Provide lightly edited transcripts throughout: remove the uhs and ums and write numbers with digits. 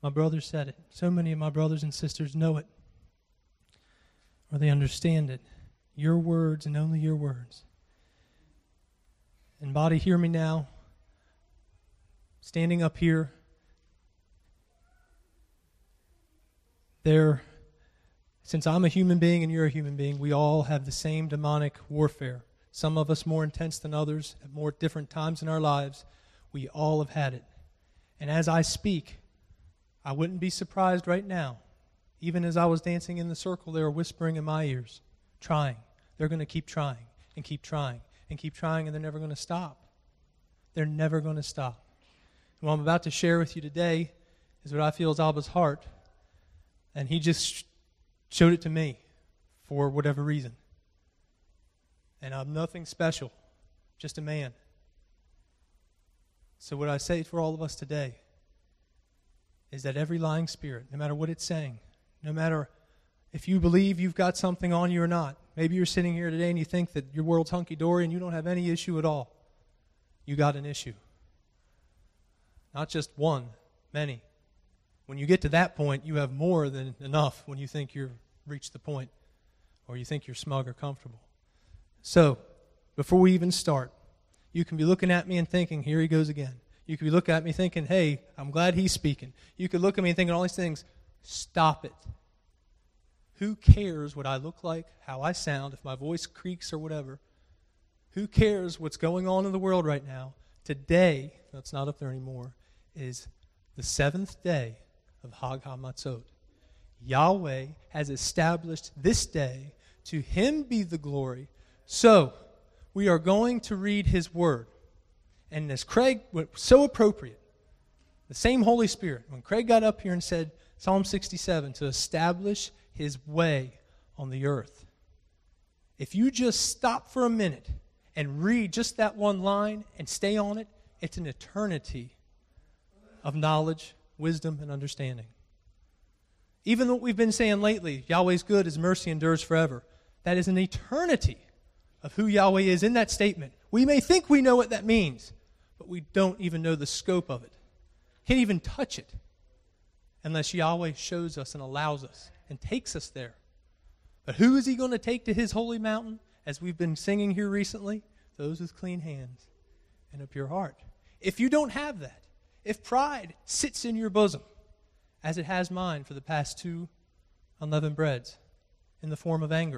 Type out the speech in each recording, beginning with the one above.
My brother said it. So many of my brothers and sisters know it, or they understand it. Your words and only your words. And body, hear me now. Standing up here, since I'm a human being and you're a human being, we all have the same demonic warfare. Some of us more intense than others, at more different times in our lives. We all have had it. And as I speak, I wouldn't be surprised right now. Even as I was dancing in the circle, they were whispering in my ears, trying. They're going to keep trying and keep trying and keep trying, and they're never going to stop. They're never going to stop. And what I'm about to share with you today is what I feel is Abba's heart, and he just showed it to me for whatever reason. And I'm nothing special, just a man. So what I say for all of us today is that every lying spirit, no matter what it's saying, no matter if you believe you've got something on you or not, maybe you're sitting here today and you think that your world's hunky-dory and you don't have any issue at all. You got an issue. Not just one, many. When you get to that point, you have more than enough when you think you've reached the point or you think you're smug or comfortable. So, before we even start, you can be looking at me and thinking, here he goes again. You could be looking at me thinking, hey, I'm glad he's speaking. You could look at me and thinking all these things. Stop it. Who cares what I look like, how I sound, if my voice creaks or whatever? Who cares what's going on in the world right now? Today, that's not up there anymore, is the 7th day of Hag HaMatzot. Yahweh has established this day. To him be the glory. So, we are going to read his word. And as Craig, so appropriate, the same Holy Spirit, when Craig got up here and said, Psalm 67, to establish his way on the earth. If you just stop for a minute and read just that one line and stay on it, it's an eternity of knowledge, wisdom, and understanding. Even what we've been saying lately, Yahweh's good, his mercy endures forever, that is an eternity of who Yahweh is in that statement. We may think we know what that means, but we don't even know the scope of it. Can't even touch it unless Yahweh shows us and allows us and takes us there. But who is he going to take to his holy mountain? As we've been singing here recently, those with clean hands and a pure heart. If you don't have that, if pride sits in your bosom, as it has mine for the past 2 unleavened breads, in the form of anger.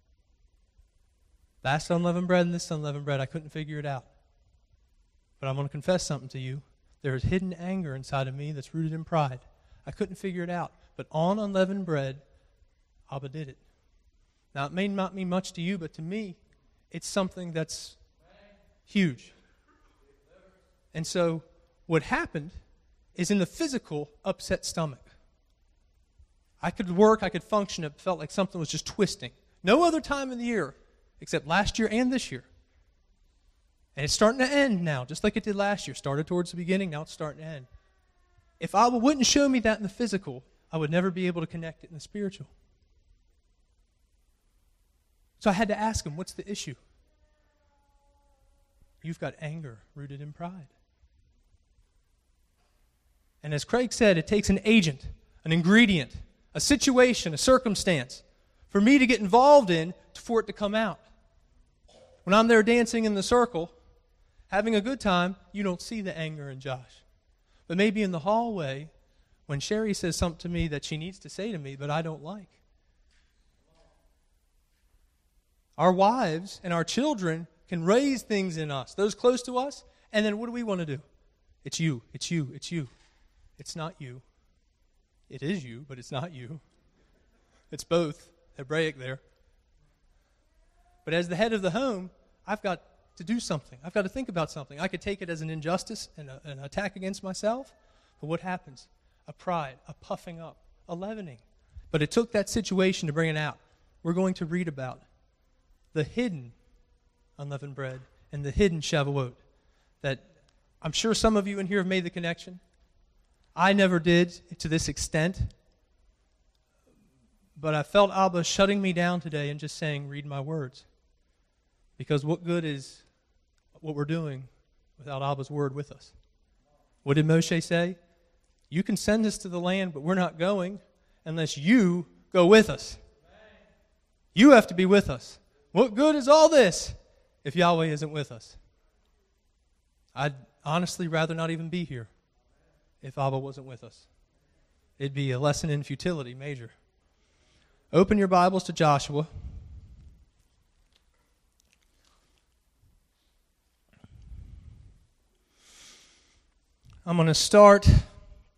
Last unleavened bread and this unleavened bread, I couldn't figure it out. But I'm going to confess something to you. There is hidden anger inside of me that's rooted in pride. I couldn't figure it out. But on unleavened bread, Abba did it. Now, it may not mean much to you, but to me, it's something that's huge. And so, what happened is in the physical, upset stomach. I could work, I could function, it felt like something was just twisting. No other time in the year, except last year and this year. And it's starting to end now, just like it did last year. Started towards the beginning, now it's starting to end. If Abba wouldn't show me that in the physical, I would never be able to connect it in the spiritual. So I had to ask him, what's the issue? You've got anger rooted in pride. And as Craig said, it takes an agent, an ingredient, a situation, a circumstance for me to get involved in for it to come out. When I'm there dancing in the circle, having a good time, you don't see the anger in Josh. But maybe in the hallway, when Sherry says something to me that she needs to say to me, but I don't like. Our wives and our children can raise things in us, those close to us, and then what do we want to do? It's you, it's you, it's you. It's not you. It is you, but it's not you. It's both, Hebraic there. But as the head of the home, I've got to do something. I've got to think about something. I could take it as an injustice and an attack against myself, but what happens? A pride, a puffing up, a leavening. But it took that situation to bring it out. We're going to read about the hidden unleavened bread and the hidden Shavuot that I'm sure some of you in here have made the connection. I never did to this extent, but I felt Abba shutting me down today and just saying, read my words. Because what good is what we're doing without Abba's word with us? What did Moshe say? You can send us to the land, but we're not going unless you go with us. You have to be with us. What good is all this if Yahweh isn't with us? I'd honestly rather not even be here if Abba wasn't with us. It'd be a lesson in futility, major. Open your Bibles to Joshua. I'm going to start in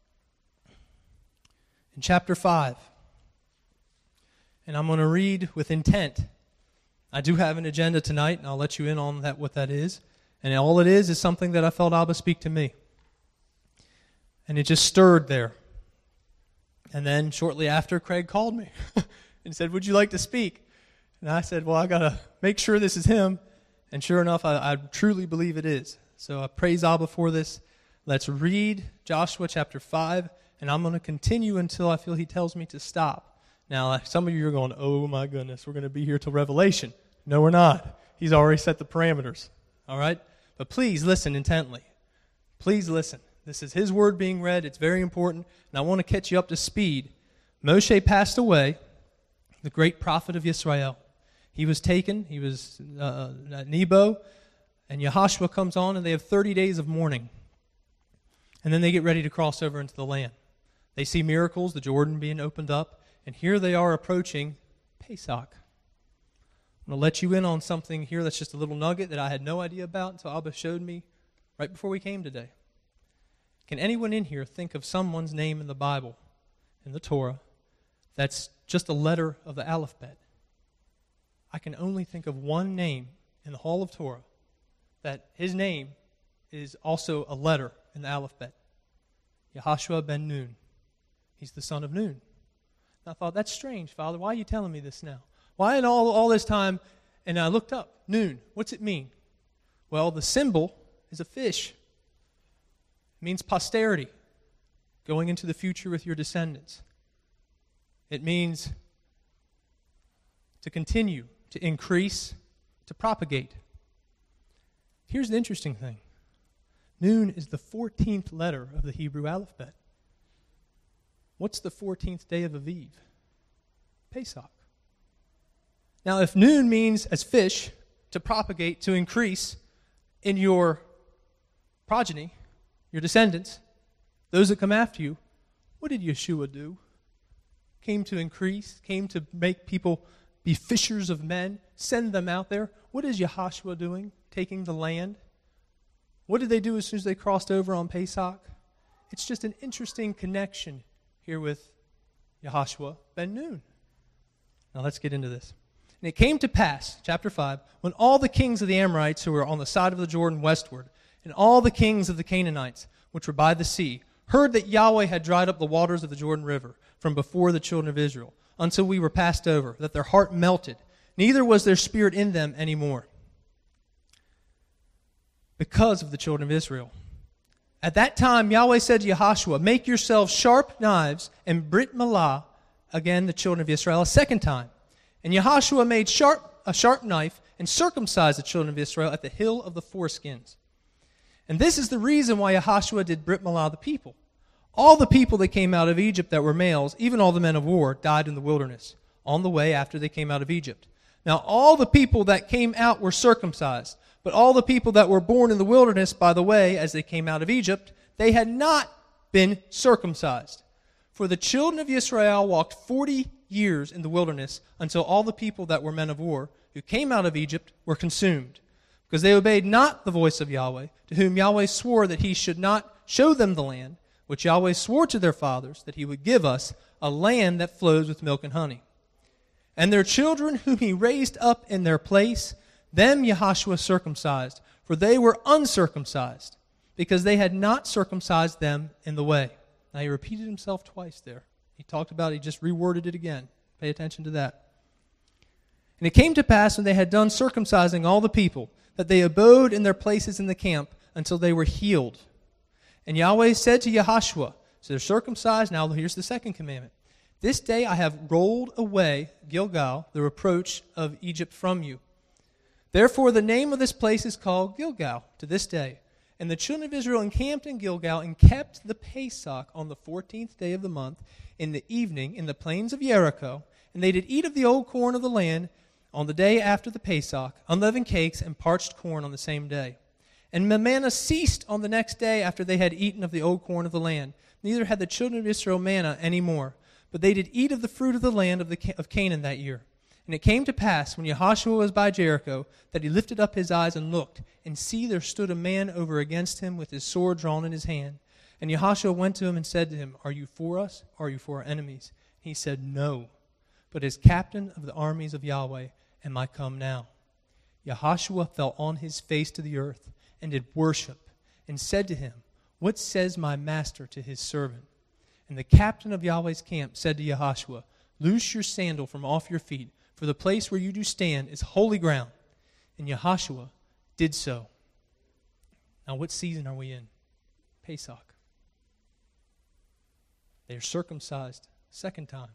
chapter 5. And I'm going to read with intent. I do have an agenda tonight, and I'll let you in on that what that is. And all it is something that I felt Abba speak to me. And it just stirred there. And then shortly after, Craig called me and said, would you like to speak? And I said, well, I got to make sure this is him. And sure enough, I truly believe it is. So I praise Abba for this. Let's read Joshua chapter 5, and I'm going to continue until I feel he tells me to stop. Now, some of you are going, oh my goodness, we're going to be here till Revelation. No, we're not. He's already set the parameters. All right? But please listen intently. Please listen. This is his word being read. It's very important, and I want to catch you up to speed. Moshe passed away, the great prophet of Israel. He was taken. He was at Nebo, and Yahushua comes on, and they have 30 days of mourning. And then they get ready to cross over into the land. They see miracles, the Jordan being opened up, and here they are approaching Pesach. I'm going to let you in on something here that's just a little nugget that I had no idea about until Abba showed me right before we came today. Can anyone in here think of someone's name in the Bible, in the Torah, that's just a letter of the alphabet? I can only think of one name in the whole of Torah that his name is also a letter in the alphabet. Yehoshua ben Nun. He's the son of Nun. And I thought, that's strange, Father. Why are you telling me this now? Why in all this time? And I looked up, Nun. What's it mean? Well, the symbol is a fish. It means posterity, going into the future with your descendants. It means to continue, to increase, to propagate. Here's the interesting thing. Nun is the 14th letter of the Hebrew alphabet. What's the 14th day of Aviv? Pesach. Now, if Nun means as fish, to propagate, to increase in your progeny, your descendants, those that come after you, what did Yeshua do? Came to increase, came to make people be fishers of men, send them out there. What is Yahushua doing? Taking the land. What did they do as soon as they crossed over on Pesach? It's just an interesting connection here with Yehoshua ben Nun. Now let's get into this. And it came to pass, chapter 5, when all the kings of the Amorites who were on the side of the Jordan westward, and all the kings of the Canaanites, which were by the sea, heard that Yahweh had dried up the waters of the Jordan River from before the children of Israel, until we were passed over, that their heart melted, neither was their spirit in them any more, because of the children of Israel. At that time, Yahweh said to Yehoshua, make yourselves sharp knives, and Brit Milah, again the children of Israel, a second time. And Yehoshua made a sharp knife, and circumcised the children of Israel at the hill of the foreskins. And this is the reason why Yehoshua did Brit Milah the people. All the people that came out of Egypt that were males, even all the men of war, died in the wilderness, on the way after they came out of Egypt. Now all the people that came out were circumcised, but all the people that were born in the wilderness by the way, as they came out of Egypt, they had not been circumcised. For the children of Israel walked 40 years in the wilderness until all the people that were men of war who came out of Egypt were consumed, because they obeyed not the voice of Yahweh, to whom Yahweh swore that he should not show them the land, which Yahweh swore to their fathers that he would give us, a land that flows with milk and honey. And their children whom he raised up in their place, them Yehoshua circumcised, for they were uncircumcised, because they had not circumcised them in the way. Now he repeated himself twice there. He talked about it, he just reworded it again. Pay attention to that. And it came to pass when they had done circumcising all the people, that they abode in their places in the camp until they were healed. And Yahweh said to Yehoshua, so they're circumcised, now here's the second commandment. This day I have rolled away, Gilgal, the reproach of Egypt from you. Therefore the name of this place is called Gilgal to this day. And the children of Israel encamped in Gilgal and kept the Pesach on the 14th day of the month in the evening in the plains of Jericho. And they did eat of the old corn of the land on the day after the Pesach, unleavened cakes and parched corn on the same day. And the manna ceased on the next day after they had eaten of the old corn of the land. Neither had the children of Israel manna any more, but they did eat of the fruit of the land of Canaan that year. And it came to pass, when Jehoshua was by Jericho, that he lifted up his eyes and looked, and see, there stood a man over against him with his sword drawn in his hand. And Jehoshua went to him and said to him, Are you for us, or are you for our enemies? He said, No, but as captain of the armies of Yahweh am I come now. Jehoshua fell on his face to the earth, and did worship, and said to him, What says my master to his servant? And the captain of Yahweh's camp said to Jehoshua, Loose your sandal from off your feet, for the place where you do stand is holy ground. And Jehoshua did so. Now, what season are we in? Pesach. They are circumcised a second time.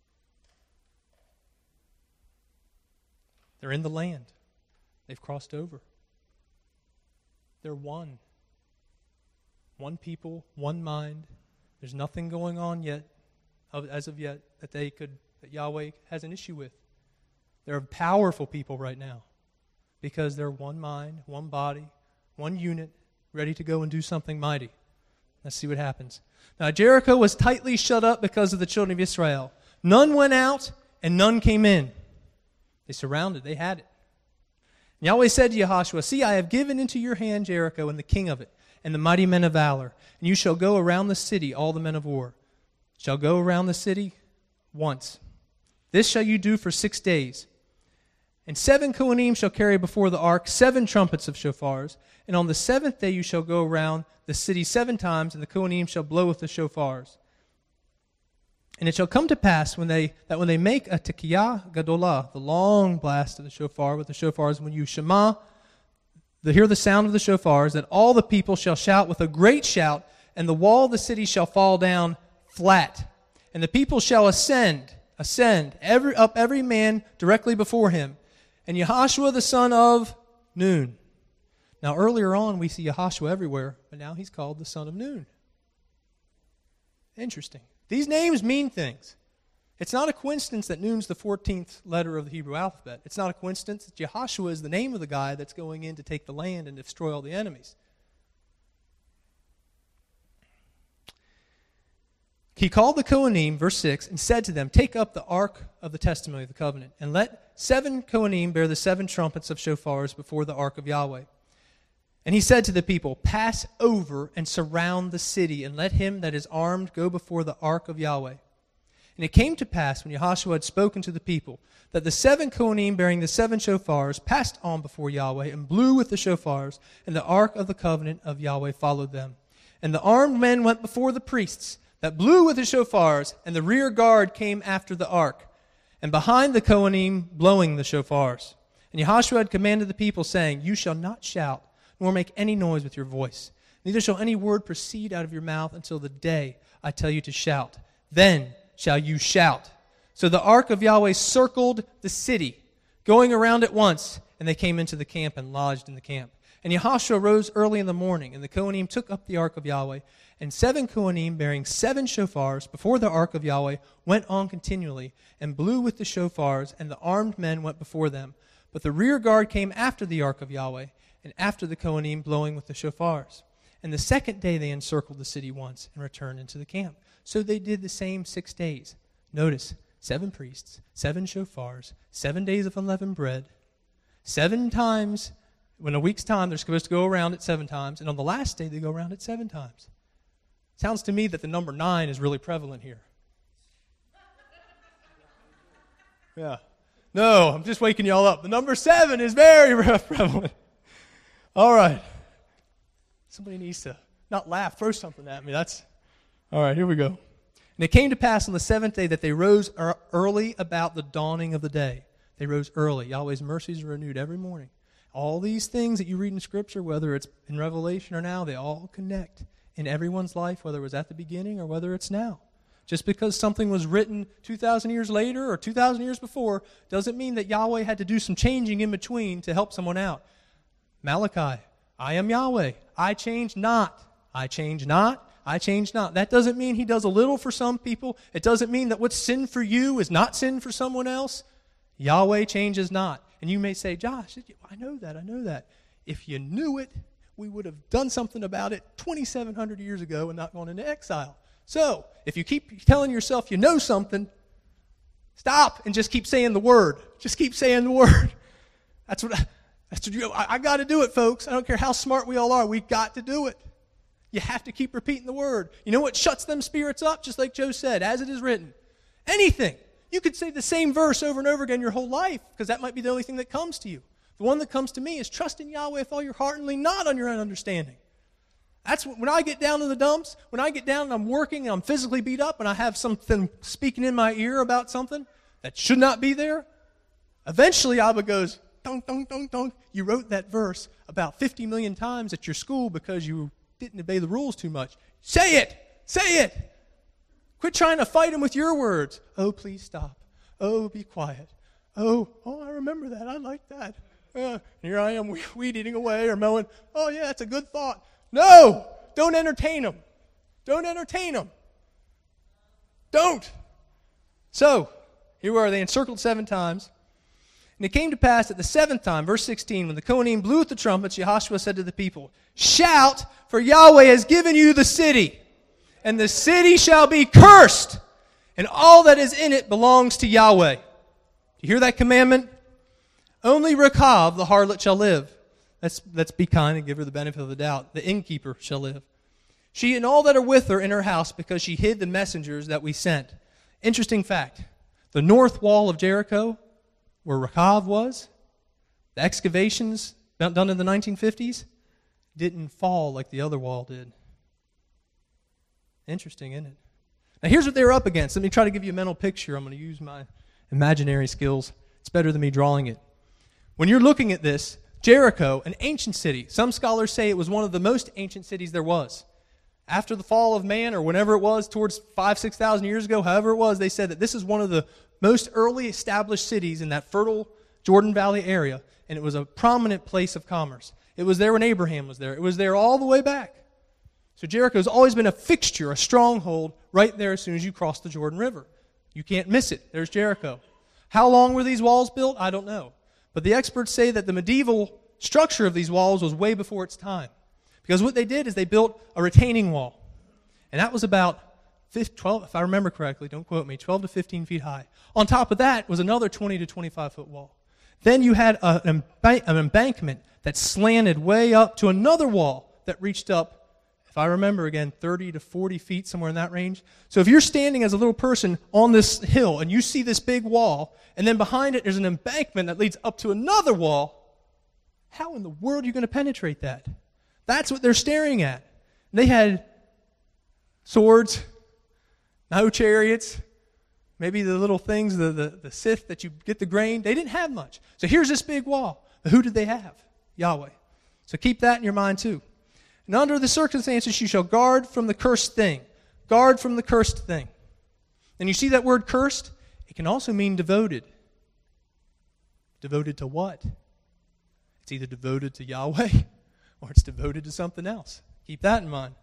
They're in the land. They've crossed over. They're one. One people, one mind. There's nothing going on yet, as of yet, that Yahweh has an issue with. They're powerful people right now because they're one mind, one body, one unit, ready to go and do something mighty. Let's see what happens. Now, Jericho was tightly shut up because of the children of Israel. None went out and none came in. They surrounded, they had it. And Yahweh said to Jehoshua, See, I have given into your hand Jericho and the king of it, and the mighty men of valor. And you shall go around the city, all the men of war. Shall go around the city once. This shall you do for 6 days. And 7 Kohanim shall carry before the ark 7 trumpets of shofars. And on the 7th day you shall go around the city 7 times, and the Kohanim shall blow with the shofars. And it shall come to pass when they make a tekiyah gadolah, the long blast of the shofar with the shofars, when you shema, hear the sound of the shofars, that all the people shall shout with a great shout, and the wall of the city shall fall down flat. And the people shall ascend, every man directly before him. And Jehoshua the son of Nun. Now earlier on we see Jehoshua everywhere, but now he's called the son of Nun. Interesting. These names mean things. It's not a coincidence that Nun's the 14th letter of the Hebrew alphabet. It's not a coincidence that Jehoshua is the name of the guy that's going in to take the land and destroy all the enemies. He called the Kohanim, verse 6, and said to them, Take up the ark of the testimony of the covenant, and let 7 Kohanim bear the 7 trumpets of shofars before the ark of Yahweh. And he said to the people, Pass over and surround the city, and let him that is armed go before the ark of Yahweh. And it came to pass, when Jehoshua had spoken to the people, that the 7 Kohanim bearing the 7 shofars passed on before Yahweh, and blew with the shofars, and the ark of the covenant of Yahweh followed them. And the armed men went before the priests, that blew with the shofars, and the rear guard came after the ark, and behind the Kohanim blowing the shofars. And Jehoshua had commanded the people, saying, You shall not shout, nor make any noise with your voice. Neither shall any word proceed out of your mouth until the day I tell you to shout. Then shall you shout. So the ark of Yahweh circled the city, going around it once, and they came into the camp and lodged in the camp. And Jehoshua rose early in the morning, and the Kohanim took up the ark of Yahweh, and 7 Kohanim bearing 7 shofars before the ark of Yahweh went on continually, and blew with the shofars, and the armed men went before them. But the rear guard came after the ark of Yahweh, and after the Kohanim blowing with the shofars. And the second day they encircled the city once, and returned into the camp. So they did the same 6 days. Notice, 7 priests, 7 shofars, 7 days of unleavened bread, 7 times. In a week's time, they're supposed to go around it 7 times, and on the last day, they go around it 7 times. Sounds to me that the number 9 is really prevalent here. Yeah. No, I'm just waking y'all up. The number 7 is very prevalent. All right. Somebody needs to not laugh, throw something at me. All right, here we go. And it came to pass on the 7th day that they rose early about the dawning of the day. They rose early. Yahweh's mercies are renewed every morning. All these things that you read in Scripture, whether it's in Revelation or now, they all connect in everyone's life, whether it was at the beginning or whether it's now. Just because something was written 2,000 years later or 2,000 years before doesn't mean that Yahweh had to do some changing in between to help someone out. Malachi, I am Yahweh. I change not. I change not. I change not. That doesn't mean he does a little for some people. It doesn't mean that what's sin for you is not sin for someone else. Yahweh changes not. And you may say, Josh, I know that. If you knew it, we would have done something about it 2,700 years ago and not gone into exile. So, if you keep telling yourself you know something, stop and just keep saying the word. Just keep saying the word. That's what I got to do it, folks. I don't care how smart we all are. We've got to do it. You have to keep repeating the word. You know what shuts them spirits up? Just like Joe said, as it is written. Anything. You could say the same verse over and over again your whole life, because that might be the only thing that comes to you. The one that comes to me is trust in Yahweh with all your heart and lean not on your own understanding. That's when I get down to the dumps, when I get down and I'm working and I'm physically beat up and I have something speaking in my ear about something that should not be there, eventually Abba goes, dong, dong, dong, dong. You wrote that verse about 50 million times at your school because you didn't obey the rules too much. Say it! Say it! Quit trying to fight him with your words. Oh, please stop. Oh, be quiet. Oh, I remember that. I like that. Here I am weed eating away or mowing. Oh, yeah, that's a good thought. No! Don't entertain him. Don't entertain him. Don't. So, here we are. They encircled 7 times. And it came to pass at the 7th time, verse 16, when the Kohanim blew at the trumpets, Yehoshua said to the people, shout, for Yahweh has given you the city, and the city shall be cursed, and all that is in it belongs to Yahweh. You hear that commandment? Only Rechab, the harlot, shall live. Let's be kind and give her the benefit of the doubt. The innkeeper shall live. She and all that are with her in her house, because she hid the messengers that we sent. Interesting fact. The north wall of Jericho, where Rechab was, the excavations done in the 1950s, didn't fall like the other wall did. Interesting, isn't it? Now here's what they were up against. Let me try to give you a mental picture. I'm going to use my imaginary skills. It's better than me drawing it. When you're looking at this, Jericho, an ancient city. Some scholars say it was one of the most ancient cities there was. After the fall of man, or whenever it was, towards 5,000-6,000 years ago, however it was, they said that this is one of the most early established cities in that fertile Jordan Valley area, and it was a prominent place of commerce. It was there when Abraham was there. It was there all the way back. So Jericho's always been a fixture, a stronghold, right there as soon as you cross the Jordan River. You can't miss it. There's Jericho. How long were these walls built? I don't know. But the experts say that the medieval structure of these walls was way before its time. Because what they did is they built a retaining wall. And that was about 12, if I remember correctly, don't quote me, 12 to 15 feet high. On top of that was another 20 to 25-foot wall. Then you had an embankment that slanted way up to another wall that reached up, if I remember again, 30 to 40 feet, somewhere in that range. So if you're standing as a little person on this hill and you see this big wall, and then behind it there's an embankment that leads up to another wall, how in the world are you going to penetrate that? That's what they're staring at. They had swords, no chariots, maybe the little things, the scythe that you get the grain. They didn't have much. So here's this big wall. But who did they have? Yahweh. So keep that in your mind too. And under the circumstances you shall guard from the cursed thing. Guard from the cursed thing. And you see that word cursed? It can also mean devoted. Devoted to what? It's either devoted to Yahweh or it's devoted to something else. Keep that in mind.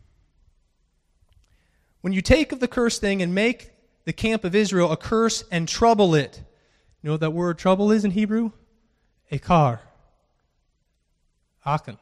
When you take of the cursed thing and make the camp of Israel a curse and trouble it. You know what that word trouble is in Hebrew? Akar. Akan.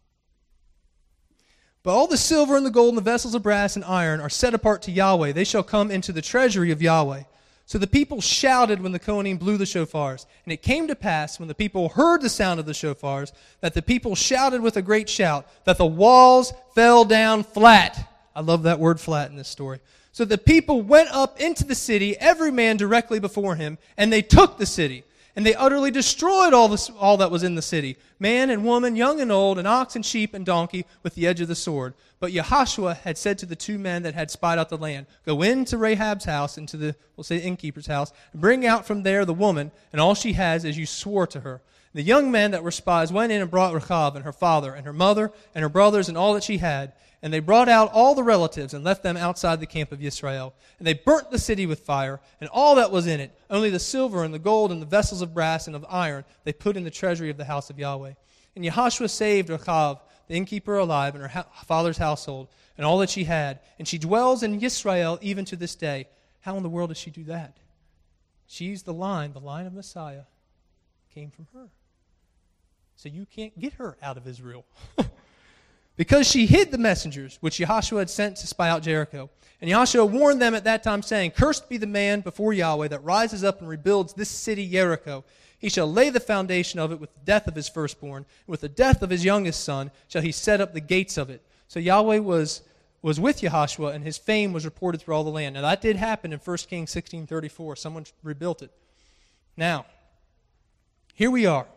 But all the silver and the gold and the vessels of brass and iron are set apart to Yahweh. They shall come into the treasury of Yahweh. So the people shouted when the Kohanim blew the shofars. And it came to pass, when the people heard the sound of the shofars, that the people shouted with a great shout, that the walls fell down flat. I love that word flat in this story. So the people went up into the city, every man directly before him, and they took the city. And they utterly destroyed all that was in the city, man and woman, young and old, and ox and sheep and donkey, with the edge of the sword. But Yehoshua had said to the 2 men that had spied out the land, go into Rahab's house, into the, we'll say, innkeeper's house, and bring out from there the woman, and all she has, as you swore to her. The young men that were spies went in and brought Rechab and her father and her mother and her brothers and all that she had. And they brought out all the relatives and left them outside the camp of Israel. And they burnt the city with fire and all that was in it. Only the silver and the gold and the vessels of brass and of iron they put in the treasury of the house of Yahweh. And Yehoshua saved Rachav, the innkeeper, alive, and her father's household, and all that she had. And she dwells in Israel even to this day. How in the world does she do that? She's the line of Messiah came from her. So you can't get her out of Israel. Because she hid the messengers which Yehoshua had sent to spy out Jericho. And Yehoshua warned them at that time, saying, Cursed be the man before Yahweh that rises up and rebuilds this city Jericho. He shall lay the foundation of it with the death of his firstborn, and with the death of his youngest son shall he set up the gates of it. So Yahweh was with Yehoshua, and his fame was reported through all the land. Now that did happen in 1 Kings 16:34. Someone rebuilt it. Now, here we are,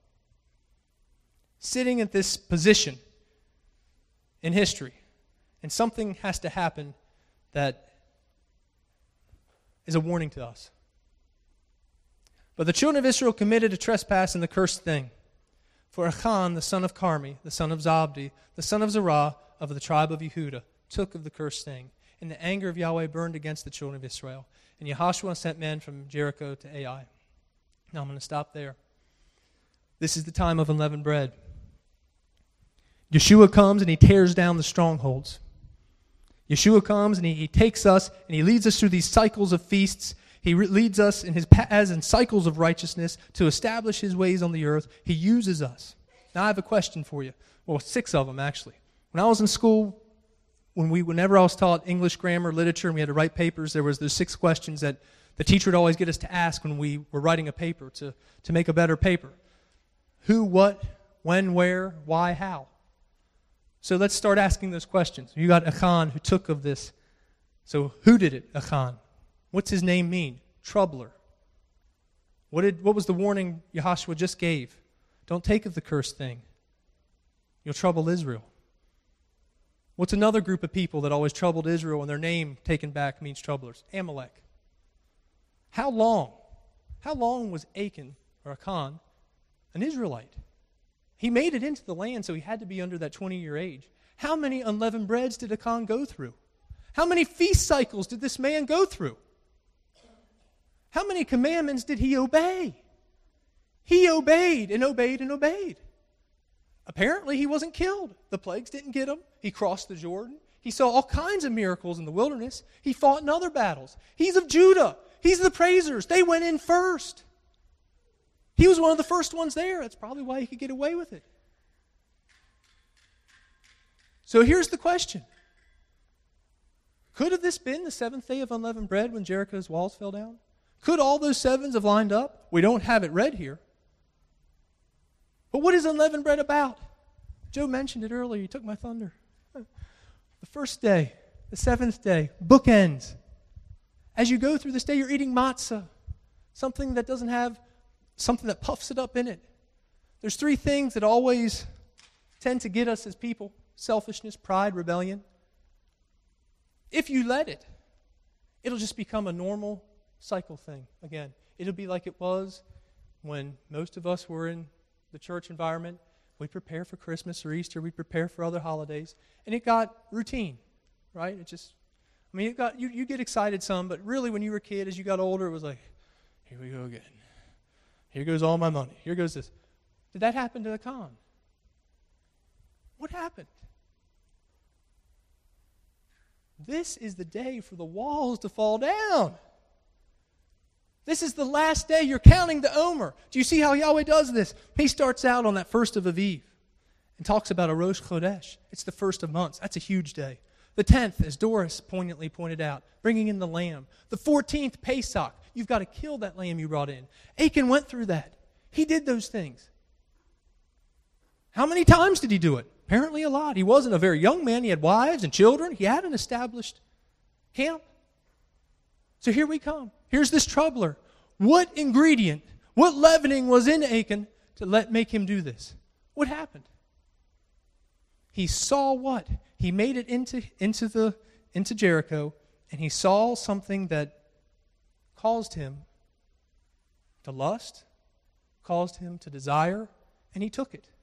sitting at this position in history, and something has to happen that is a warning to us. But the children of Israel committed a trespass in the cursed thing. For Achan, the son of Carmi, the son of Zabdi, the son of Zerah, of the tribe of Yehudah, took of the cursed thing. And the anger of Yahweh burned against the children of Israel. And Yehoshua sent men from Jericho to Ai. Now I'm going to stop there. This is the time of unleavened bread. Yeshua comes and he tears down the strongholds. Yeshua comes and he takes us and he leads us through these cycles of feasts. He leads us in his paths and cycles of righteousness to establish his ways on the earth. He uses us. Now I have a question for you. Well, 6 of them actually. When I was in school, whenever I was taught English grammar, literature, and we had to write papers, there was those 6 questions that the teacher would always get us to ask when we were writing a paper to make a better paper. Who, what, when, where, why, how? So let's start asking those questions. You got Achan who took of this. So who did it, Achan? What's his name mean? Troubler. What was the warning Yehoshua just gave? Don't take of the cursed thing. You'll trouble Israel. What's another group of people that always troubled Israel and their name taken back means troublers? Amalek. How long was Achan or Achan an Israelite? He made it into the land, so he had to be under that 20-year age. How many unleavened breads did Achan go through? How many feast cycles did this man go through? How many commandments did he obey? He obeyed and obeyed and obeyed. Apparently, he wasn't killed. The plagues didn't get him. He crossed the Jordan. He saw all kinds of miracles in the wilderness. He fought in other battles. He's of Judah. He's the praisers. They went in first. He was one of the first ones there. That's probably why he could get away with it. So here's the question. Could have this been the 7th day of unleavened bread when Jericho's walls fell down? Could all those 7s have lined up? We don't have it read here. But what is unleavened bread about? Joe mentioned it earlier. He took my thunder. The first day, the 7th day, bookends. As you go through this day, you're eating matzah, something that doesn't have something that puffs it up in it. There's 3 things that always tend to get us as people: selfishness, pride, rebellion. If you let it, it'll just become a normal cycle thing again. It'll be like it was when most of us were in the church environment. We prepare for Christmas or Easter, we prepare for other holidays, and it got routine, right? It got you get excited some, but really when you were a kid, as you got older, it was like, here we go again. Here goes all my money. Here goes this. Did that happen to Achan? What happened? This is the day for the walls to fall down. This is the last day. You're counting the Omer. Do you see how Yahweh does this? He starts out on that first of Aviv and talks about a Rosh Chodesh. It's the first of months. That's a huge day. The 10th, as Doris poignantly pointed out, bringing in the lamb. The 14th, Pesach. You've got to kill that lamb you brought in. Achan went through that. He did those things. How many times did he do it? Apparently a lot. He wasn't a very young man. He had wives and children. He had an established camp. So here we come. Here's this troubler. What ingredient, what leavening was in Achan to make him do this? What happened? He saw what? He made it into Jericho, and he saw something that caused him to lust, caused him to desire, and he took it.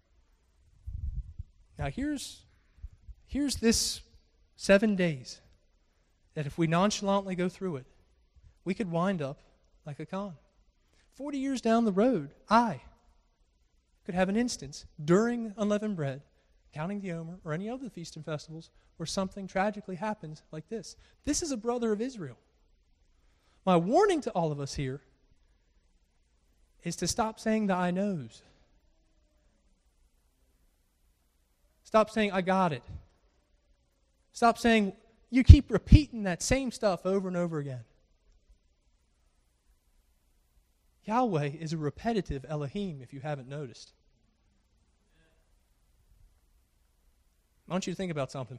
Now here's this 7 days that if we nonchalantly go through it, we could wind up like Achan. 40 years down the road, could have an instance during unleavened bread, counting the Omer, or any other feast and festivals, where something tragically happens like this. This is a brother of Israel. My warning to all of us here is to stop saying the I knows. Stop saying, I got it. Stop saying, you keep repeating that same stuff over and over again. Yahweh is a repetitive Elohim, if you haven't noticed. I want you to think about something.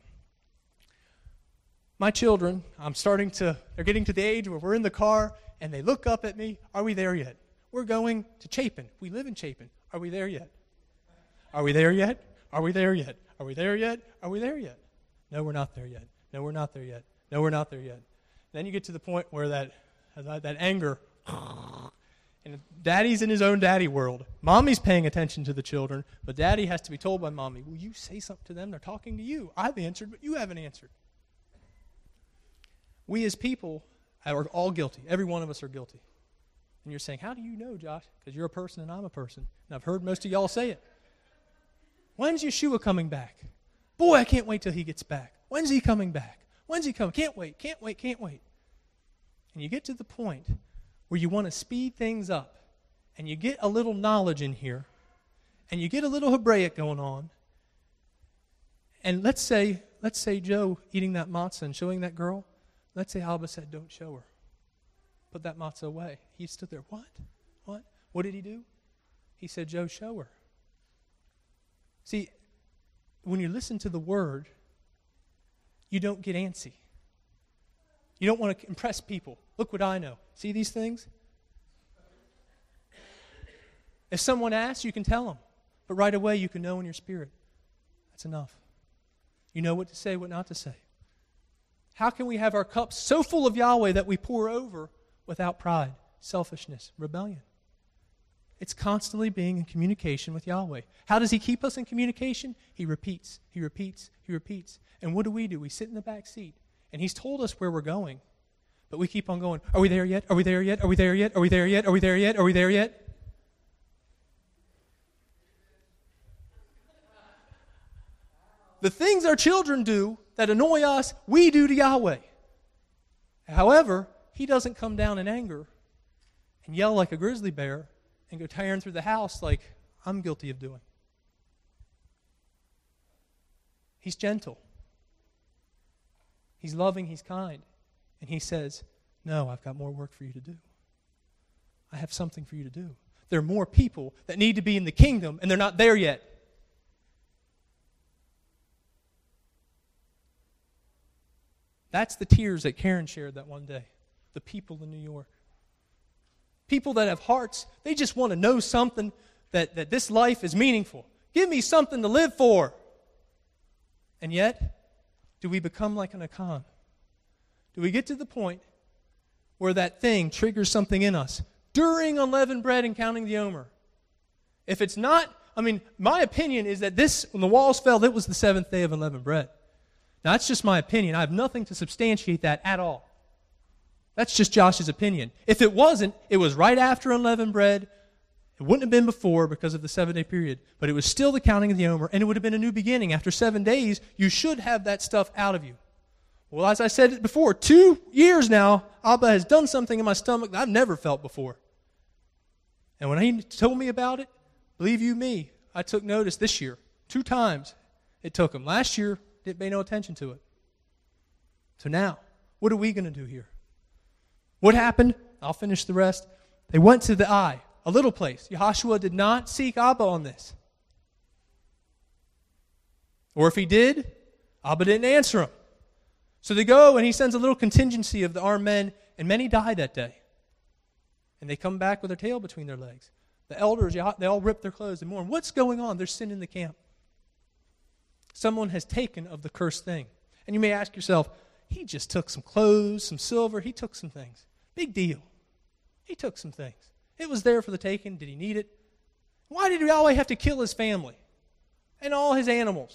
My children, they're getting to the age where we're in the car and they look up at me, are we there yet? We're going to Chapin. We live in Chapin. Are we there yet? Are we there yet? Are we there yet? Are we there yet? Are we there yet? No, we're not there yet. No, we're not there yet. No, we're not there yet. Then you get to the point where that anger, and daddy's in his own daddy world. Mommy's paying attention to the children, but daddy has to be told by mommy, will you say something to them? They're talking to you. I've answered, but you haven't answered. We as people are all guilty. Every one of us are guilty. And you're saying, how do you know, Josh? Because you're a person and I'm a person. And I've heard most of y'all say it. When's Yeshua coming back? Boy, I can't wait till he gets back. When's he coming back? When's he coming? Can't wait, can't wait, can't wait. And you get to the point where you want to speed things up, and you get a little knowledge in here, and you get a little Hebraic going on, and let's say Joe eating that matzah and showing that girl, let's say Abba said, don't show her. Put that matzah away. He stood there, what? What? What did he do? He said, Joe, show her. See, when you listen to the word, you don't get antsy. You don't want to impress people. Look what I know. See these things? If someone asks, you can tell them. But right away, you can know in your spirit. That's enough. You know what to say, what not to say. How can we have our cups so full of Yahweh that we pour over without pride, selfishness, rebellion? It's constantly being in communication with Yahweh. How does he keep us in communication? He repeats, he repeats, he repeats. And what do? We sit in the back seat. And he's told us where we're going. But we keep on going, are we there yet? Are we there yet? Are we there yet? Are we there yet? Are we there yet? Are we there yet? The things our children do that annoy us, we do to Yahweh. However, he doesn't come down in anger and yell like a grizzly bear and go tearing through the house like I'm guilty of doing. He's gentle. He's loving, he's kind. And he says, no, I've got more work for you to do. I have something for you to do. There are more people that need to be in the kingdom, and they're not there yet. That's the tears that Karen shared that one day. The people in New York. People that have hearts, they just want to know something that this life is meaningful. Give me something to live for. And yet, do we become like an Achan? Do we get to the point where that thing triggers something in us during unleavened bread and counting the Omer? If it's not, my opinion is that when the walls fell, it was the seventh day of unleavened bread. Now, that's just my opinion. I have nothing to substantiate that at all. That's just Josh's opinion. If it wasn't, it was right after unleavened bread. It wouldn't have been before because of the 7-day period. But it was still the counting of the Omer, and it would have been a new beginning. After 7 days, you should have that stuff out of you. Well, as I said before, 2 years now, Abba has done something in my stomach that I've never felt before. And when he told me about it, believe you me, I took notice this year. 2 times it took him. Last year, didn't pay no attention to it. So now, what are we going to do here? What happened? I'll finish the rest. They went to the Ai, a little place. Yehoshua did not seek Abba on this. Or if he did, Abba didn't answer him. So they go, and he sends a little contingency of the armed men, and many die that day. And they come back with their tail between their legs. The elders, they all rip their clothes and mourn. What's going on? There's sin in the camp. Someone has taken of the cursed thing. And you may ask yourself, he just took some clothes, some silver. He took some things. Big deal. He took some things. It was there for the taking. Did he need it? Why did Yahweh have to kill his family and all his animals?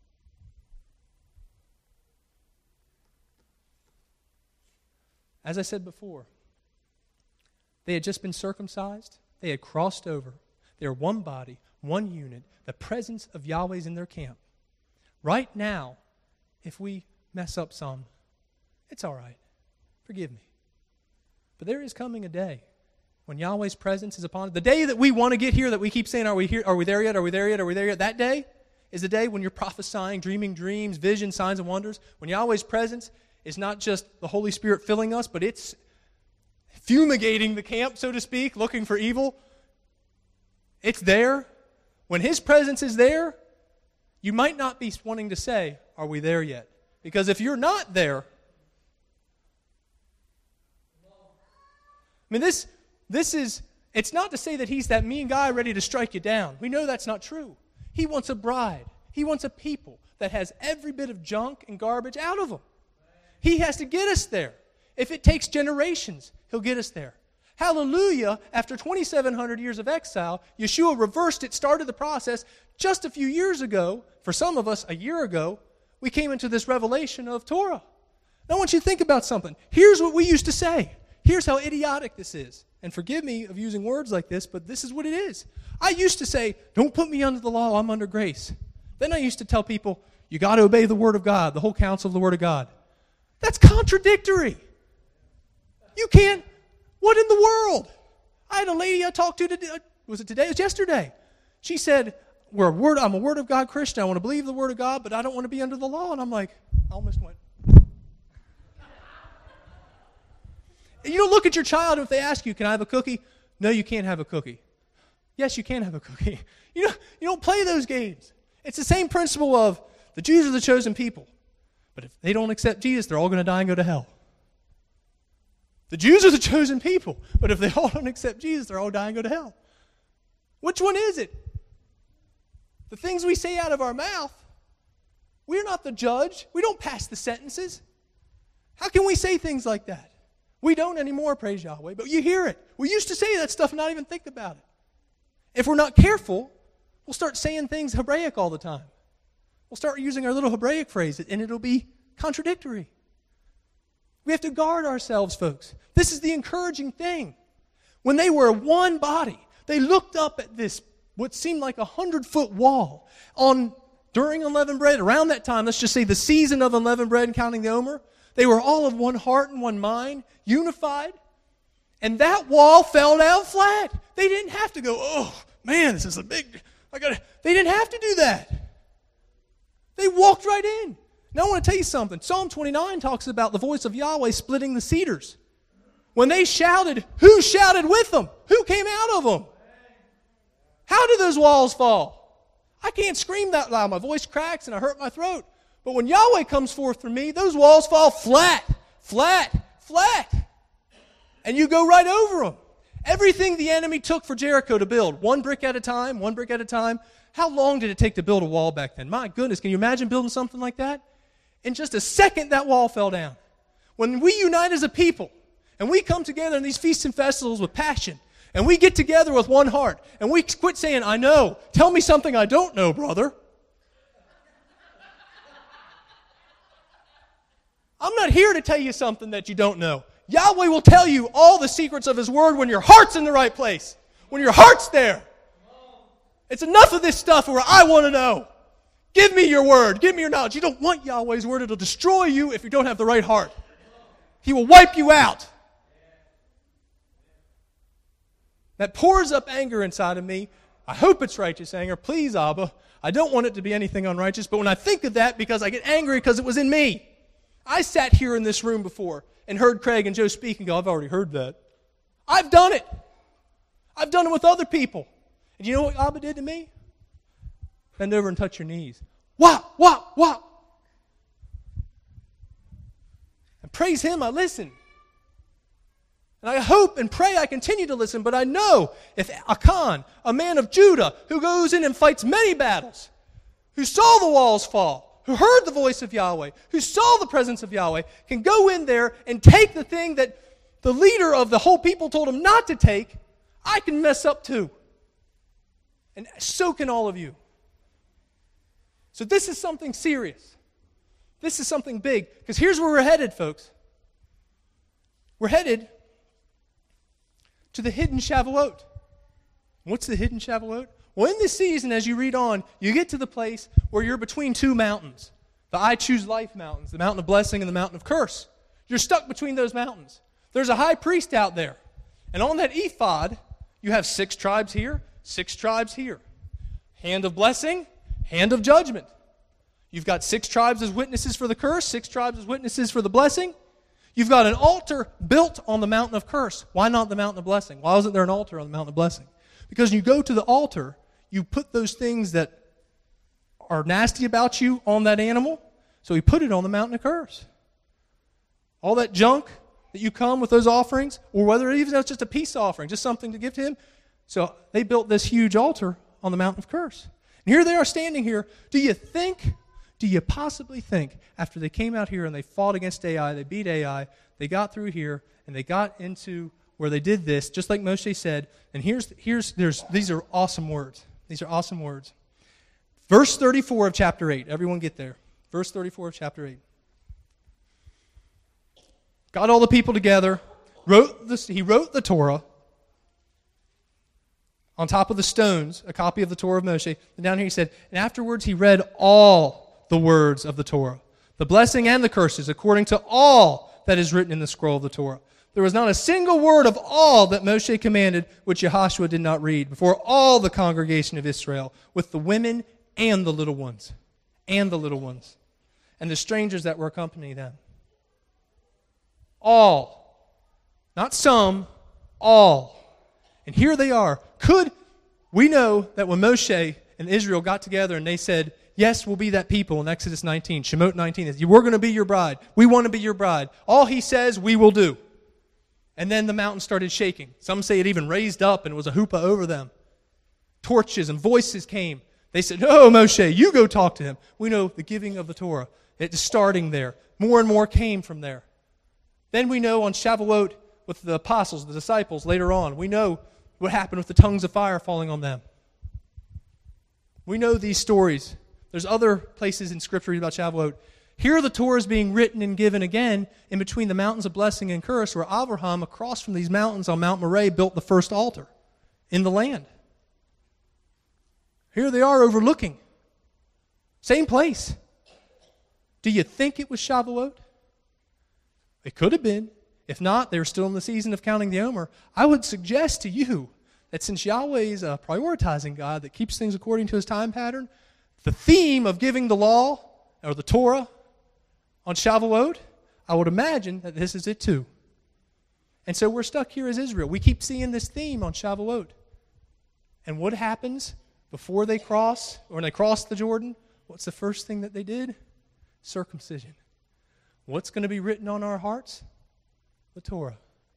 As I said before, they had just been circumcised. They had crossed over. They were one body, one unit. The presence of Yahweh is in their camp. Right now, if we mess up some, it's all right. Forgive me. But there is coming a day when Yahweh's presence is upon it. The day that we want to get here, that we keep saying, are we here? Are we there yet? Are we there yet? Are we there yet? That day is the day when you're prophesying, dreaming dreams, visions, signs, and wonders. When Yahweh's presence is not just the Holy Spirit filling us, but it's fumigating the camp, so to speak, looking for evil. It's there. When His presence is there, you might not be wanting to say, are we there yet? Because if you're not there, I mean, this is, it's not to say that He's that mean guy ready to strike you down. We know that's not true. He wants a bride. He wants a people that has every bit of junk and garbage out of them. He has to get us there. If it takes generations, He'll get us there. Hallelujah, after 2,700 years of exile, Yeshua reversed it, started the process. Just a few years ago, for some of us a year ago, we came into this revelation of Torah. Now I want you to think about something. Here's what we used to say. Here's how idiotic this is. And forgive me of using words like this, but this is what it is. I used to say, don't put me under the law, I'm under grace. Then I used to tell people, you got to obey the Word of God, the whole counsel of the Word of God. That's contradictory. You can't. What in the world? I had a lady I talked to today. Was it today? It was yesterday. She said, I'm a Word of God Christian. I want to believe the Word of God, but I don't want to be under the law. And I'm like, I almost went. You don't look at your child if they ask you, can I have a cookie? No, you can't have a cookie. Yes, you can have a cookie. You don't play those games. It's the same principle of the Jews are the chosen people. But if they don't accept Jesus, they're all going to die and go to hell. The Jews are the chosen people. But if they all don't accept Jesus, they're all die and go to hell. Which one is it? The things we say out of our mouth, we're not the judge. We don't pass the sentences. How can we say things like that? We don't anymore, praise Yahweh, but you hear it. We used to say that stuff and not even think about it. If we're not careful, we'll start saying things Hebraic all the time. We'll start using our little Hebraic phrase, and it'll be contradictory. We have to guard ourselves, folks. This is the encouraging thing. When they were one body, they looked up at this, what seemed like 100-foot wall during unleavened bread. Around that time, let's just say the season of unleavened bread and counting the Omer, they were all of one heart and one mind, unified. And that wall fell down flat. They didn't have to go, oh, man, this is a big... They didn't have to do that. They walked right in. Now I want to tell you something. Psalm 29 talks about the voice of Yahweh splitting the cedars. When they shouted, who shouted with them? Who came out of them? How did those walls fall? I can't scream that loud. My voice cracks and I hurt my throat. But when Yahweh comes forth from me, those walls fall flat, flat, flat. And you go right over them. Everything the enemy took for Jericho to build, one brick at a time, one brick at a time. How long did it take to build a wall back then? My goodness, can you imagine building something like that? In just a second, that wall fell down. When we unite as a people, and we come together in these feasts and festivals with passion, and we get together with one heart, and we quit saying, I know, tell me something I don't know, brother. I'm not here to tell you something that you don't know. Yahweh will tell you all the secrets of His Word when your heart's in the right place. When your heart's there. It's enough of this stuff where I want to know. Give me your Word. Give me your knowledge. You don't want Yahweh's Word. It'll destroy you if you don't have the right heart. He will wipe you out. That pours up anger inside of me. I hope it's righteous anger. Please, Abba. I don't want it to be anything unrighteous. But when I think of that, because I get angry because it was in me. I sat here in this room before and heard Craig and Joe speak and go, I've already heard that. I've done it. I've done it with other people. And you know what Abba did to me? Bend over and touch your knees. What? And praise Him, I listen. And I hope and pray I continue to listen, but I know if Achan, a man of Judah, who goes in and fights many battles, who saw the walls fall, who heard the voice of Yahweh, who saw the presence of Yahweh, can go in there and take the thing that the leader of the whole people told him not to take, I can mess up too. And so can all of you. So this is something serious. This is something big. Because here's where we're headed, folks. We're headed to the hidden Shavuot. What's the hidden Shavuot? Well, in this season, as you read on, you get to the place where you're between two mountains. The I Choose Life mountains, the mountain of blessing and the mountain of curse. You're stuck between those mountains. There's a high priest out there. And on that ephod, you have 6 tribes here, 6 tribes here. Hand of blessing, hand of judgment. You've got 6 tribes as witnesses for the curse, 6 tribes as witnesses for the blessing. You've got an altar built on the mountain of curse. Why not the mountain of blessing? Why wasn't there an altar on the mountain of blessing? Because when you go to the altar, you put those things that are nasty about you on that animal, so he put it on the mountain of curse. All that junk that you come with those offerings, or whether even that's just a peace offering, just something to give to him. So they built this huge altar on the mountain of curse. And here they are standing here. Do you possibly think, after they came out here and they fought against Ai, they beat Ai, they got through here, and they got into where they did this, just like Moshe said, and these are awesome words. These are awesome words. Verse 34 of chapter 8. Everyone get there. Verse 34 of chapter 8. Got all the people together. He wrote the Torah on top of the stones, a copy of the Torah of Moshe. And down here he said, and afterwards he read all the words of the Torah, the blessing and the curses, according to all that is written in the scroll of the Torah. There was not a single word of all that Moshe commanded which Yehoshua did not read before all the congregation of Israel, with the women and the little ones, and the strangers that were accompanying them. All. Not some, all. And here they are. We know that when Moshe and Israel got together and they said, yes, we'll be that people in Exodus 19, Shemot 19, we're going to be your bride. We want to be your bride. All he says, we will do. And then the mountain started shaking. Some say it even raised up and it was a hoopah over them. Torches and voices came. They said, no, Moshe, you go talk to him. We know the giving of the Torah. It's starting there. More and more came from there. Then we know on Shavuot with the apostles, the disciples, later on, we know what happened with the tongues of fire falling on them. We know these stories. There's other places in Scripture about Shavuot. Here the Torah is being written and given again in between the mountains of blessing and curse, where Abraham, across from these mountains on Mount Moriah, built the first altar in the land. Here they are overlooking. Same place. Do you think it was Shavuot? It could have been. If not, they were still in the season of counting the Omer. I would suggest to you that since Yahweh is a prioritizing God that keeps things according to his time pattern, the theme of giving the law, or the Torah, on Shavuot, I would imagine that this is it too. And so we're stuck here as Israel. We keep seeing this theme on Shavuot. And what happens before they cross, or when they cross the Jordan? What's the first thing that they did? Circumcision. What's going to be written on our hearts? The Torah.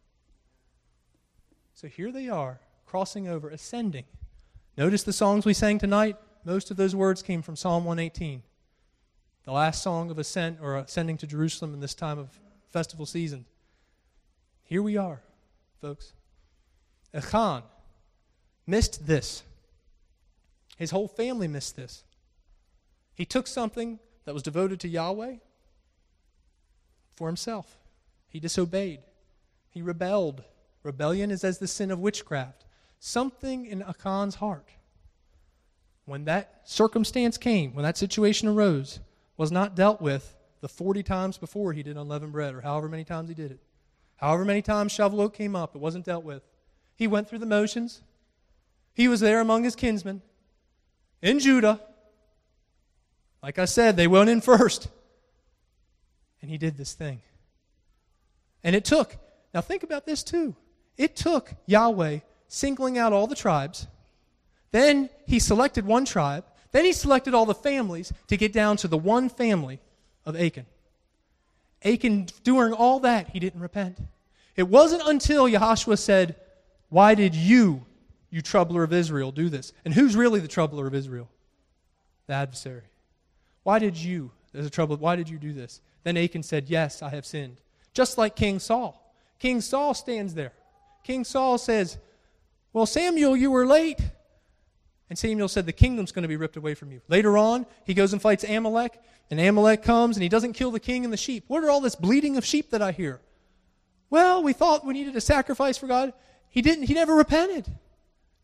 So here they are, crossing over, ascending. Notice the songs we sang tonight. Most of those words came from Psalm 118. The last song of ascent, or ascending to Jerusalem in this time of festival season. Here we are, folks. Achan missed this. His whole family missed this. He took something that was devoted to Yahweh for himself. He disobeyed. He rebelled. Rebellion is as the sin of witchcraft. Something in Achan's heart, when that circumstance came, when that situation arose, was not dealt with the 40 times before he did unleavened bread, or however many times he did it. However many times Shavuot came up, it wasn't dealt with. He went through the motions. He was there among his kinsmen in Judah. Like I said, they went in first. And he did this thing. And it took, now think about this too. It took Yahweh singling out all the tribes. Then he selected one tribe. Then he selected all the families to get down to the one family of Achan. Achan, during all that, he didn't repent. It wasn't until Yehoshua said, why did you troubler of Israel, do this? And who's really the troubler of Israel? The adversary. Why did you do this? Then Achan said, yes, I have sinned. Just like King Saul. King Saul stands there. King Saul says, well, Samuel, you were late. And Samuel said, the kingdom's going to be ripped away from you. Later on, he goes and fights Amalek, and Amalek comes, and he doesn't kill the king and the sheep. What are all this bleating of sheep that I hear? Well, we thought we needed a sacrifice for God. He didn't. He never repented.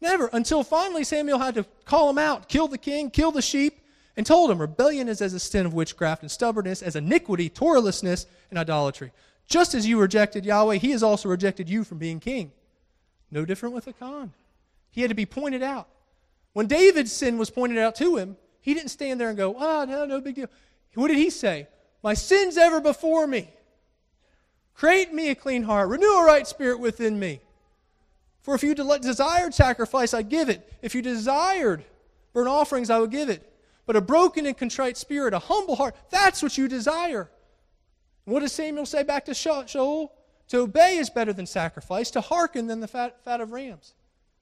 Never. Until finally Samuel had to call him out, kill the king, kill the sheep, and told him, rebellion is as a sin of witchcraft, and stubbornness as iniquity, Torahlessness, and idolatry. Just as you rejected Yahweh, he has also rejected you from being king. No different with Achan. He had to be pointed out. When David's sin was pointed out to him, he didn't stand there and go, no big deal. What did he say? My sin's ever before me. Create in me a clean heart. Renew a right spirit within me. For if you desired sacrifice, I give it. If you desired burnt offerings, I will give it. But a broken and contrite spirit, a humble heart, that's what you desire. And what does Samuel say back to Shaul? To obey is better than sacrifice, to hearken than the fat of rams.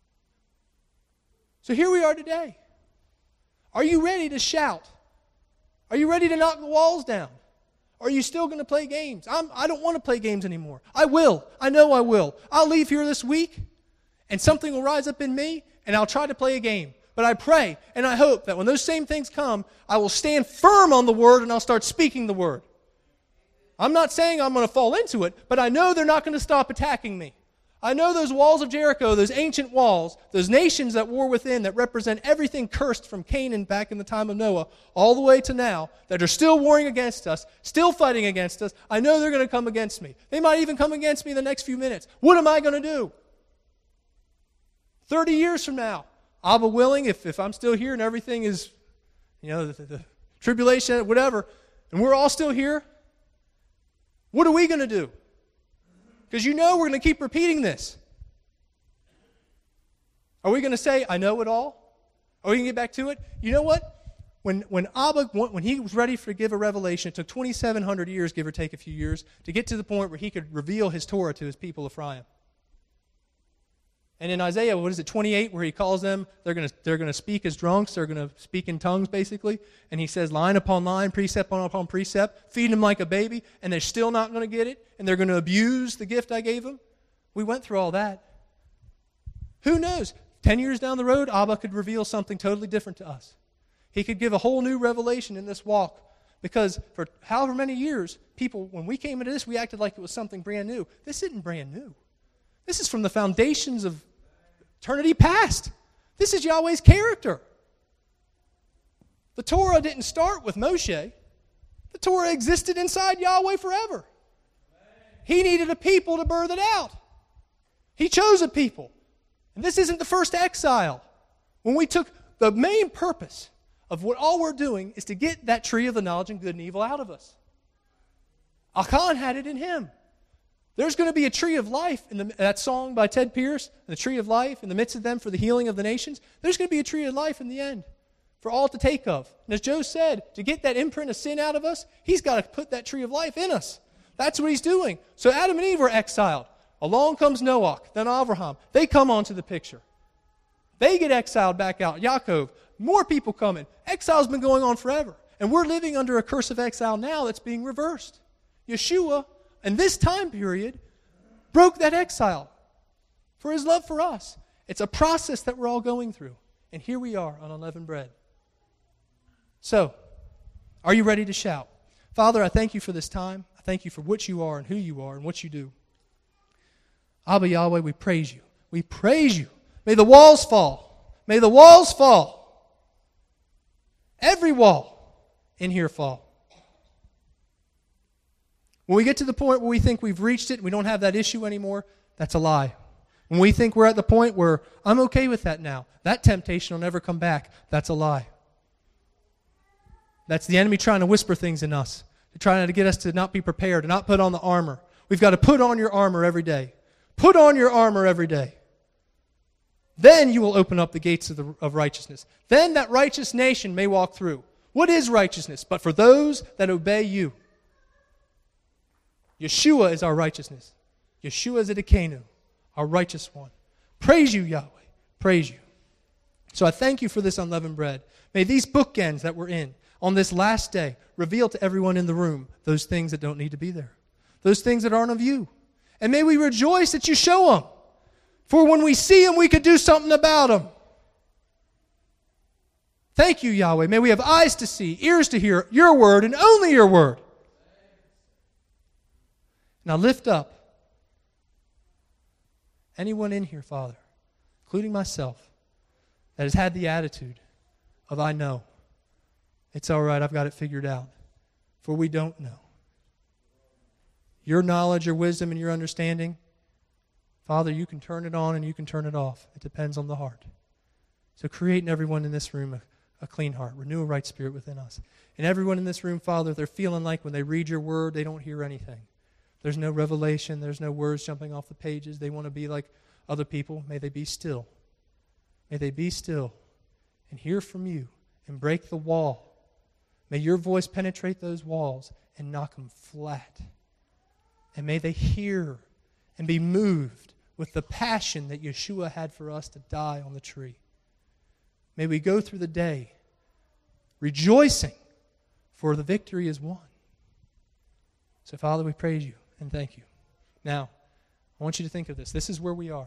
So here we are today. Are you ready to shout? Are you ready to knock the walls down? Or are you still going to play games? I don't want to play games anymore. I will. I know I will. I'll leave here this week, and something will rise up in me, and I'll try to play a game. But I pray and I hope that when those same things come, I will stand firm on the Word and I'll start speaking the Word. I'm not saying I'm going to fall into it, but I know they're not going to stop attacking me. I know those walls of Jericho, those ancient walls, those nations that war within, that represent everything cursed from Canaan back in the time of Noah, all the way to now, that are still warring against us, still fighting against us. I know they're going to come against me. They might even come against me in the next few minutes. What am I going to do? 30 years from now, Abba willing, if I'm still here and everything is, the tribulation, whatever, and we're all still here, what are we going to do? Because we're going to keep repeating this. Are we going to say, I know it all? Are we going to get back to it? You know what? When Abba, when he was ready to give a revelation, it took 2,700 years, give or take a few years, to get to the point where he could reveal his Torah to his people Ephraim. And in Isaiah, 28, where he calls them, they're going to speak as drunks, they're going to speak in tongues, basically. And he says, line upon line, precept upon precept, feed them like a baby, and they're still not going to get it, and they're going to abuse the gift I gave them. We went through all that. Who knows? 10 years down the road, Abba could reveal something totally different to us. He could give a whole new revelation in this walk. Because for however many years, people, when we came into this, we acted like it was something brand new. This isn't brand new. This is from the foundations of eternity past. This is Yahweh's character. The Torah didn't start with Moshe. The Torah existed inside Yahweh forever. He needed a people to birth it out. He chose a people. And this isn't the first exile. When we took the main purpose of what all we're doing is to get that tree of the knowledge of good and evil out of us. Achan had it in him. There's going to be a tree of life in that song by Ted Pierce, the tree of life in the midst of them for the healing of the nations. There's going to be a tree of life in the end for all to take of. And as Joe said, to get that imprint of sin out of us, he's got to put that tree of life in us. That's what he's doing. So Adam and Eve were exiled. Along comes Noah, then Abraham. They come onto the picture. They get exiled back out. Yaakov, more people coming. Exile's been going on forever. And we're living under a curse of exile now that's being reversed. Yeshua, in this time period, broke that exile for his love for us. It's a process that we're all going through. And here we are on unleavened bread. So, are you ready to shout? Father, I thank you for this time. I thank you for what you are and who you are and what you do. Abba Yahweh, we praise you. We praise you. May the walls fall. May the walls fall. Every wall in here fall. When we get to the point where we think we've reached it and we don't have that issue anymore, that's a lie. When we think we're at the point where I'm okay with that now, that temptation will never come back, that's a lie. That's the enemy trying to whisper things in us, trying to get us to not be prepared, to not put on the armor. We've got to put on your armor every day. Put on your armor every day. Then you will open up the gates of righteousness. Then that righteous nation may walk through. What is righteousness? But for those that obey you. Yeshua is our righteousness. Yeshua is a Dekenu, our righteous one. Praise you, Yahweh. Praise you. So I thank you for this unleavened bread. May these bookends that we're in on this last day reveal to everyone in the room those things that don't need to be there. Those things that aren't of you. And may we rejoice that you show them. For when we see them, we could do something about them. Thank you, Yahweh. May we have eyes to see, ears to hear your word and only your word. Now lift up anyone in here, Father, including myself, that has had the attitude of, I know. It's all right, I've got it figured out. For we don't know. Your knowledge, your wisdom, and your understanding, Father, you can turn it on and you can turn it off. It depends on the heart. So create in everyone in this room a clean heart. Renew a right spirit within us. And everyone in this room, Father, they're feeling like when they read your word, they don't hear anything. There's no revelation. There's no words jumping off the pages. They want to be like other people. May they be still. May they be still and hear from you and break the wall. May your voice penetrate those walls and knock them flat. And may they hear and be moved with the passion that Yeshua had for us to die on the tree. May we go through the day rejoicing, for the victory is won. So, Father, we praise you and thank you. Now, I want you to think of this. This is where we are.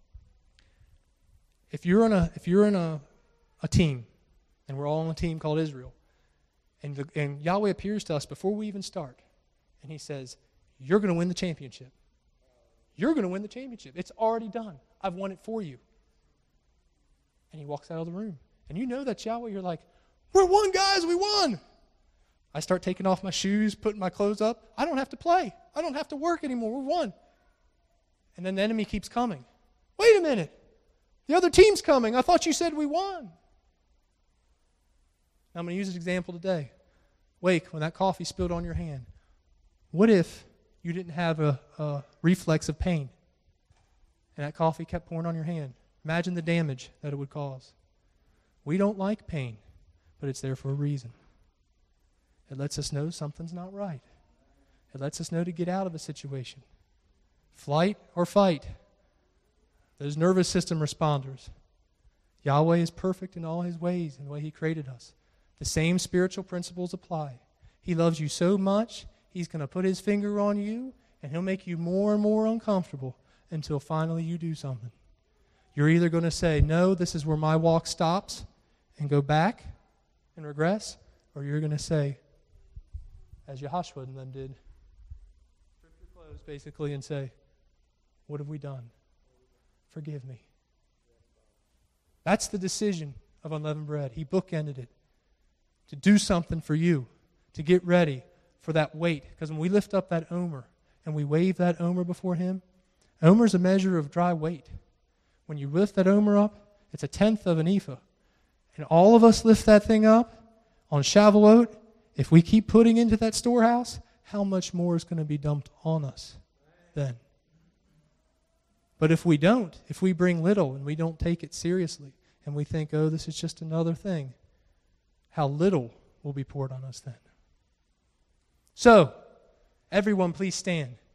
If you're in a team, and we're all on a team called Israel, and Yahweh appears to us before we even start, and he says, you're going to win the championship. You're going to win the championship. It's already done. I've won it for you. And he walks out of the room. And you know that's Yahweh. You're like, we're won, guys. We won. I start taking off my shoes, putting my clothes up. I don't have to play. I don't have to work anymore. We're won. And then the enemy keeps coming. Wait a minute. The other team's coming. I thought you said we won. Now I'm going to use this example today. Wake, when that coffee spilled on your hand, what if you didn't have a reflex of pain and that coffee kept pouring on your hand? Imagine the damage that it would cause. We don't like pain, but it's there for a reason. It lets us know something's not right. It lets us know to get out of a situation. Flight or fight. Those nervous system responders. Yahweh is perfect in all his ways in the way he created us. The same spiritual principles apply. He loves you so much, he's going to put his finger on you, and he'll make you more and more uncomfortable until finally you do something. You're either going to say, no, this is where my walk stops, and go back and regress, or you're going to say, as Yehoshua and them did, strip your clothes basically and say, what have we done? Forgive me. That's the decision of unleavened bread. He bookended it to do something for you, to get ready for that weight. Because when we lift up that omer and we wave that omer before him, omer's a measure of dry weight. When you lift that omer up, it's 1/10 of an ephah. And all of us lift that thing up on Shavuot. If we keep putting into that storehouse, how much more is going to be dumped on us then? But if we don't, if we bring little and we don't take it seriously, and we think, oh, this is just another thing, how little will be poured on us then? So, everyone please stand.